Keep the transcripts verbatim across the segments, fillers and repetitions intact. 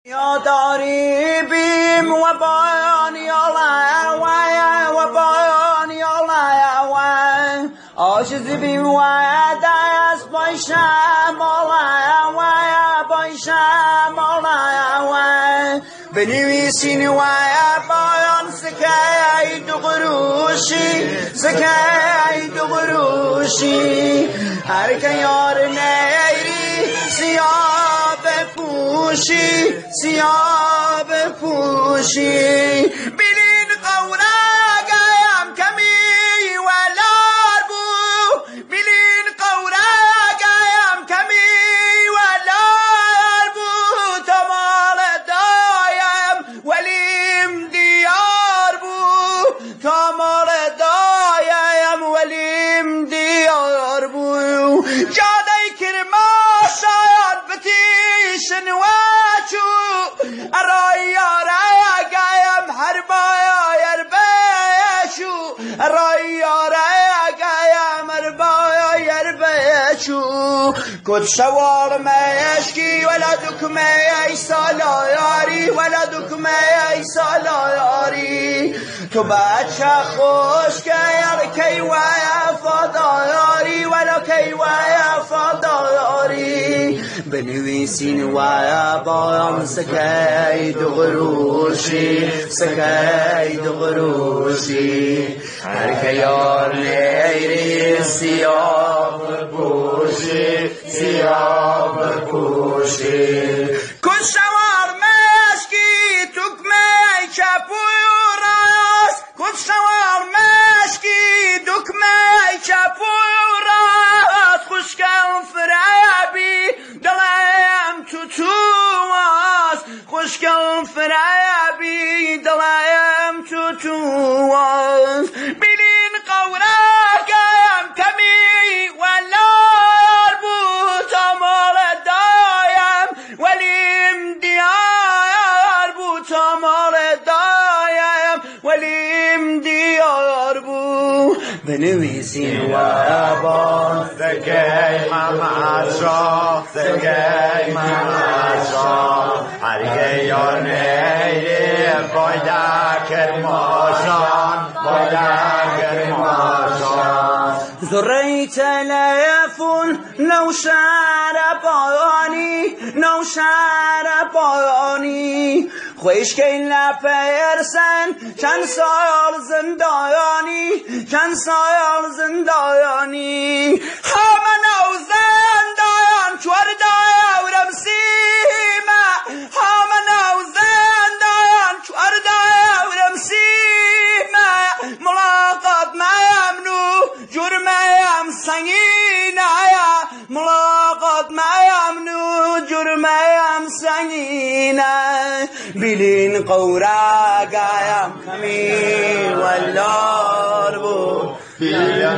یاداری بیم و بایان یالا و بایان یالا آشزی بیم و دست بایشم آلا و بایشم آلا بنویسین و بایان سکه دو قروشی سکه دو قروشی هر که یار نیری سیاه بپوشی سیاه بپوشی بلین قورگم کمی ولار بو بلین قورگم کمی ولار بو تمال دایم ولیم دیار بو تمال دایم ولیم دیار بو جادای کرما شاید بتیشن واچو رای رای گایم هر بایر بشو رای رای گایم هر بایر بشو کد شوار مشکی ولا دکمه ای سالاری ولا دکمه ای سالاری تو بچه خوش که کی وفاداری ولا کی وفاداری بنویسین و بایان سکی دو قروشی سکی دو قروشی هر که یار نیری سیاه بپوشی سیاه بپوشی کن شوار مشکی تکمه چپوی راست کن شوار مشکی دکمه چپوی راست خوشگل فرابی دلم تو تو واس خوشگل فرابی دلم تو تو واس بلین قورگم کمی ولار بود تمال دایم ولیم دیار بود تمال دایم ولیم دیار بود بنویسین و بان سکی محمد شاه سکی محمد شاه هرگه یا نیری باید کرماشان باید کرماشان زری تلفون نوشر بانی نوشر بانی خویش که لپرسن چند سال زندانی چند سال زندانی همه نو زندان چور داورم سیمه همه نو زندان چور داورم سیمه ملاقات ممنوع جرمم سنگینه ملاقات ممنوع جرمم سنگینه بلین قورگم کمی ولار بود بلین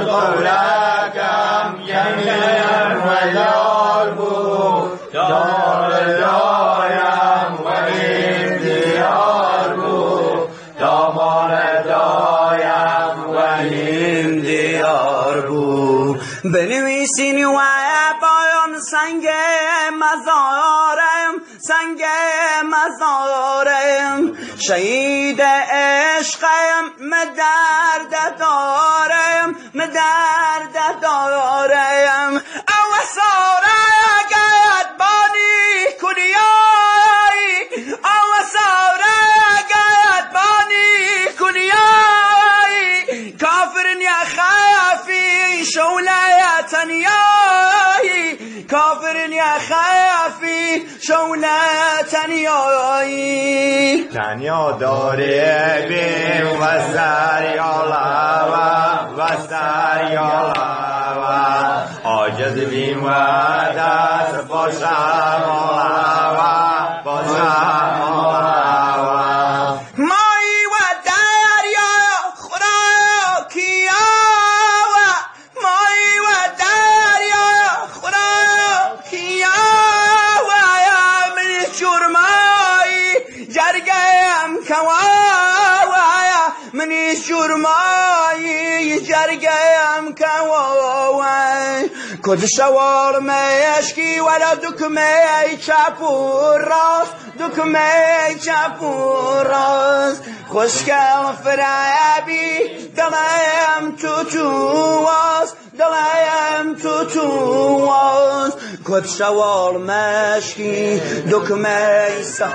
قورگم کمی ولار بود دار دایم ولیم دیار بود دامال دایم ولیم دیار بود بنویسین و بایان سنگ مزارم سنگ مزارم شهید عشقم مدرد دارم مدرد دارم او ساره گید بانی کنیایی او ساره گید بانی کنیایی کافرن یا خافی شوله تنیایی کافرن یا خافی شوله تنیایی تنیا داره بیم و سریالا و سریالا عاجز بیم و دست باشم و باشم مایی و دریا خورا کیا مایی و دریا خورا کیا من جرمایی جرگم کوایا من جرمایی جرگم کوایا کد شوار مشکی ولا دکمه چپور راست دکمه چپور راست خوشگل فرابی دلم تو تو واس دلم تو تو واس کد شوار مشکی دکمه